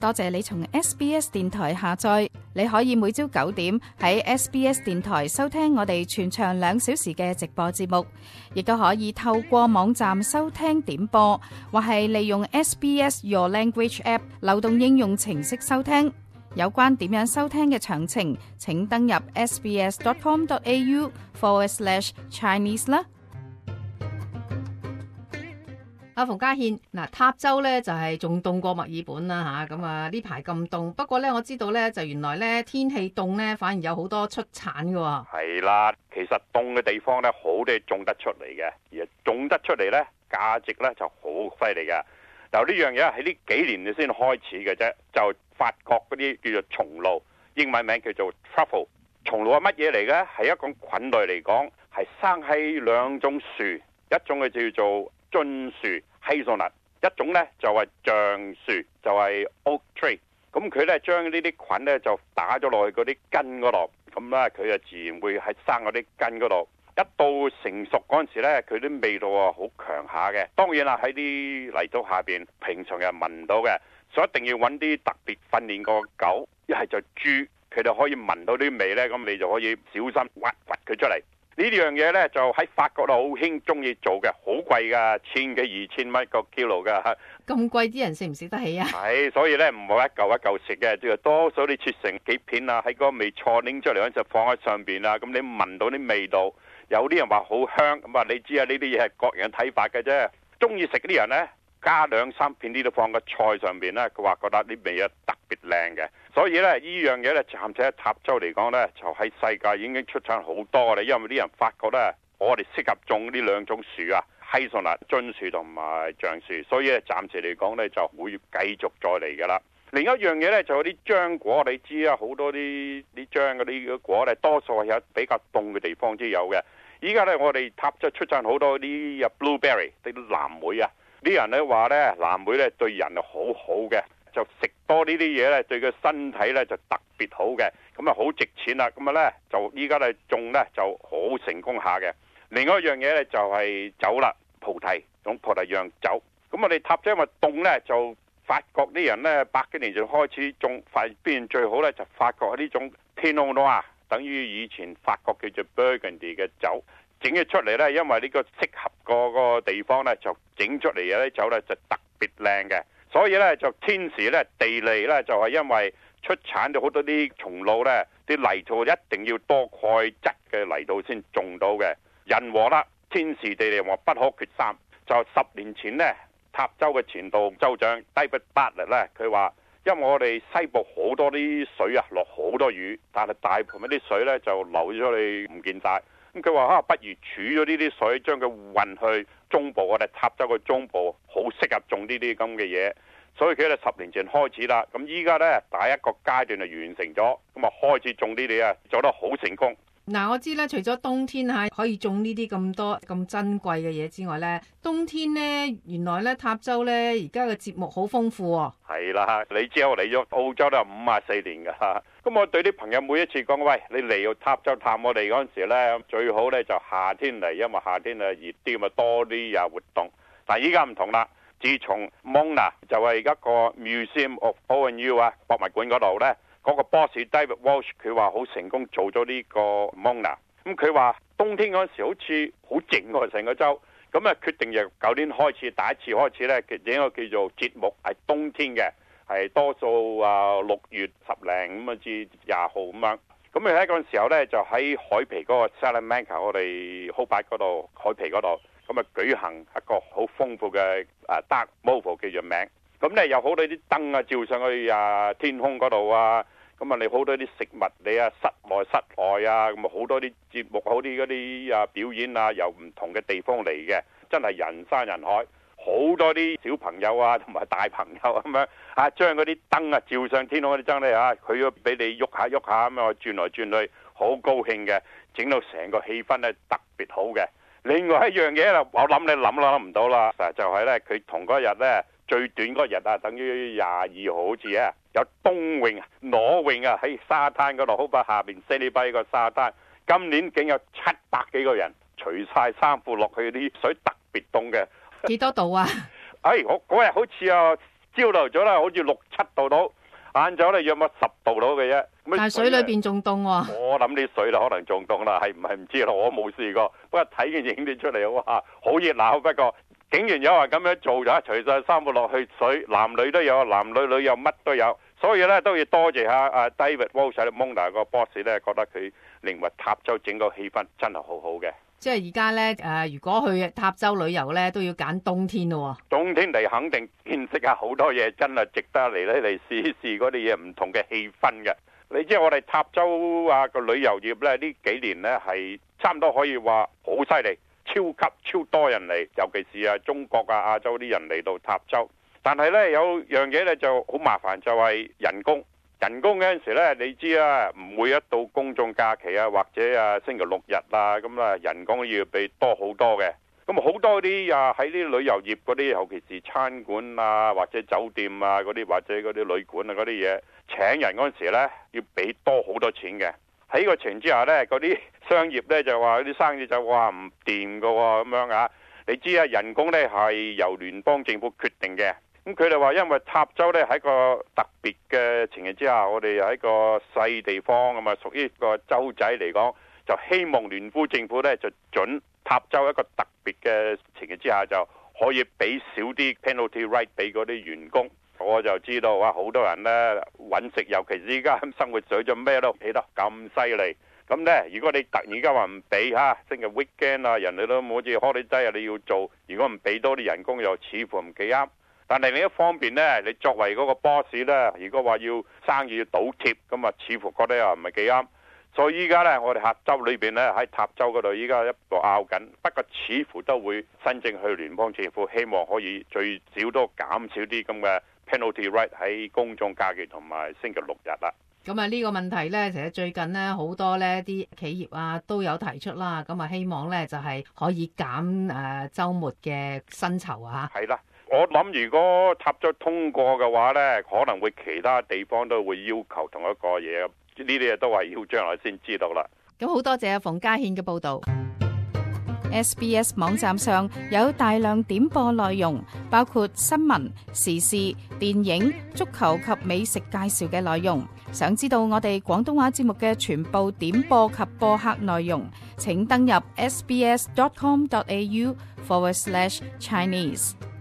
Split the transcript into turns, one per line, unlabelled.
多謝你從 SBS 電台下載，你可以每朝9點喺 SBS 電台收聽我哋全長2小時嘅直播節目，亦都可以透過網站收聽點播，或係利用 SBS Your Language App 流動應用程式收聽。有關點樣收聽嘅詳情，請登入 sbs.com.au/Chinese 啦。
阿馮家憲，嗱，塔州咧就係仲凍過墨爾本啦嚇，咁啊呢排咁凍。不過咧我知道咧就原來咧天氣凍咧反而有好多出產嘅喎。
係啦，其實凍嘅地方咧好多嘢種得出嚟嘅，而種得出嚟咧價值咧就好犀利嘅。就呢樣嘢喺呢幾年先開始嘅啫，就法國嗰啲叫做松露，英文名叫做 truffle。松露係乜嘢嚟嘅？係一種菌類嚟講，係生喺2種樹，一種嘅叫做榛樹 hazelnut， 一種咧就係橡樹，就係 oak tree。咁佢咧將呢啲菌咧就打咗落去嗰啲根嗰度，咁咧佢就自然會喺生嗰啲根嗰度。一到成熟嗰陣時咧，佢啲味道啊好強下嘅。當然啦，喺啲泥土下邊，平常人聞唔到嘅，所以一定要揾啲特別訓練過狗，一係就豬，佢哋可以聞到啲味咧，咁你就可以小心挖佢出嚟。呢樣嘢咧就喺法國度好興中意做嘅，好貴噶，1000幾2000蚊個 kilo 噶。
咁貴啲人食唔食得起啊？
係，所以咧唔好一嚿一嚿食嘅，即係多數你切成幾片啊，喺個味錯拎出嚟嗰陣就放喺上邊啦。咁你聞到啲味道，有啲人話好香，咁啊你知啊，呢啲嘢係各人睇法嘅啫。中意食啲人咧，加2-3片呢度放個菜上邊咧，佢話覺得啲味啊特別靚嘅。所以咧呢樣嘢咧，暫且喺塔州嚟講咧，就喺世界已經出產好多啦。因為啲人發覺咧，我哋適合種呢2種樹啊，hazelnut榛樹同埋橡樹，所以咧暫時嚟講咧就會繼續再嚟噶啦。另一樣嘢咧就有啲漿果，你知啊，好多啲漿嗰啲果咧，多數係有比較凍嘅地方先有嘅。依家咧我哋塔州出產好多啲 blueberry 啲藍莓啊，啲人咧話咧藍莓咧對人係好好嘅。就食多呢啲嘢咧，對個身體咧就特別好嘅，咁啊好值錢啦。咁啊咧就依家咧種咧就好成功下嘅。另外一樣嘢咧就係酒啦，葡提種葡提釀酒。咁我哋塔州因為凍咧，就法國啲人咧100幾年就開始種，發現最好咧就法國呢種 Pinot Noir，等於以前法國叫做 Burgundy 嘅酒，整咗出嚟咧，因為呢個適合個地方咧，就整出嚟嘅啲酒咧就特別靚嘅。所以咧就天時咧地利咧就係因為出產咗好多啲松露咧，啲泥土一定要多鈣質嘅泥土先種到嘅。人和啦，天時地利和不可缺3。就10年前呢，塔州嘅前度州長 David Bartlett 咧，佢話因為我哋西部好多啲水啊，落好多雨，但係大部分啲水咧就流咗去唔見晒。咁佢話不如儲咗呢啲水，將佢運去中部，我哋塔州嘅中部好適合種呢啲咁嘅嘢，所以佢哋10年前開始啦。咁依家咧第一個階段就完成咗，咁啊開始種呢啲啊，做得好成功。
嗱，我知咧，除咗冬天嚇可以種呢啲咁多咁珍貴嘅嘢之外咧，冬天咧原來咧塔州咧而家嘅節目好豐富喎。
係啦，你知我嚟咗澳洲都有54年㗎啦。咁我對啲朋友每一次講，喂，你嚟到塔州探我哋嗰陣時咧，最好咧就夏天嚟，因為夏天啊熱啲，咪多啲活動。但係依家唔同啦，自從 Mona 就係一個 Museum of O&U 啊博物館嗰度咧。嗰個 boss David Walsh 佢話好成功做咗呢個 Mona， 咁佢話冬天嗰陣時好似好靜喎成個州，咁啊決定由舊年開始第一次開始咧，整一個叫做節目係冬天嘅，係多數6月10零咁啊至20號咁樣。咁你喺嗰陣時候咧就喺海皮嗰個 Salamanca 我哋 Hobart 嗰度海皮嗰度，咁啊舉行一個好豐富嘅Dark Mauve 叫做名。咁咧有好多啲燈啊照上去天空嗰度啊，咁啊你好多啲食物你室內室外啊，咁啊好多啲節目好啲嗰啲表演啊，由唔同嘅地方嚟嘅，真係人山人海，好多啲小朋友啊同埋大朋友咁樣將嗰啲燈照上天空嗰啲燈咧佢要俾你喐下喐下咁啊轉來轉去，好高興嘅，整到成個氣氛咧特別好嘅。另外一樣嘢啦，我諗你諗唔到啦，就係咧佢同嗰日咧。最短嗰日等於22號好似有冬泳、裸泳喺沙灘嗰度，好把下邊 Sydney Bay 個沙灘，今年竟有700幾個人除晒衫褲落去，啲水特別凍嘅。
幾多度啊？
我嗰日好似朝頭早咧好似6、7度到，晏晝咧約莫10度到嘅啫。
但係水裏邊仲凍喎。
我諗啲水可能仲凍啦，係唔係唔知啦，我冇試過。不過睇見影啲出嚟，哇，好熱鬧。不過竟然有人咁樣做咗，除晒衫褲落去水，男女都有，男女女有乜都有。所以咧都要多謝下阿 David Walsh 個 boss 咧，覺得佢認為塔州整個氣氛真係好好嘅。
即係而家咧如果去塔州旅遊咧，都要揀冬天咯。
冬天嚟肯定見識下好多嘢，真係值得嚟咧嚟試試嗰啲嘢，唔同嘅氣氛嘅。你知我哋塔州個旅遊業咧呢幾年咧係差唔多可以話好犀利，超多人嚟，尤其是中國亞洲啲人嚟到塔州。但係咧有樣嘢咧就好麻煩，就係人工。人工嗰陣時咧，你知啊，唔會一到公眾假期啊，或者星期6日啊，咁啊人工要比多好多嘅。咁好多啲喺啲旅遊業嗰啲，尤其是餐館啊，或者酒店啊嗰啲，或者嗰啲旅館啊嗰啲嘢，請人嗰陣時咧要俾多好多錢嘅。喺呢個情況之下咧，嗰啲商業咧就話啲生意就話唔掂㗎喎，咁樣啊。你知啊，人工咧係由聯邦政府決定嘅。咁佢哋話，因為塔州咧喺個特別嘅情形之下，我哋喺個細地方咁啊，屬於個州仔嚟講，就希望聯邦政府咧就準塔州一個特別嘅情形之下，就可以俾少啲 penalty rate 俾嗰啲員工。我就知道哇，好多人咧揾食，尤其是依家生活水準咩都起得咁犀利。咁咧，如果你突然間話唔俾嚇，星期 weekend 啊，人哋都好似 holiday 啊，你要做，如果唔俾多啲人工，又似乎唔幾啱。但係另一方面呢，你作為嗰個 boss 呢，如果話要生意要倒貼，咁啊似乎覺得又唔係幾啱。所以依家呢，我哋客州裏邊呢，喺塔州嗰度，依家一路拗緊，不過似乎都會申請去聯邦政府，希望可以最少都減少啲咁嘅 penalty rate 喺公眾假期同埋星期6日啦。
咁啊呢個問題呢，其實最近呢，好多呢啲企業啊都有提出啦，咁啊希望呢，就係可以減週末嘅薪酬啊。
係啦。我諗如果塔州通過嘅話呢，可能會其他地方都會要求同一個嘢，呢啲嘢都係要將來先知道啦。
咁好多謝阿馮嘉獻嘅報導。
SBS 網站上有大量點播內容，包括新聞、時事、電影、足球及美食介紹嘅內容。想知道我哋廣東話節目嘅全部點播及播客內容，請登入sbs.com.au/Chinese。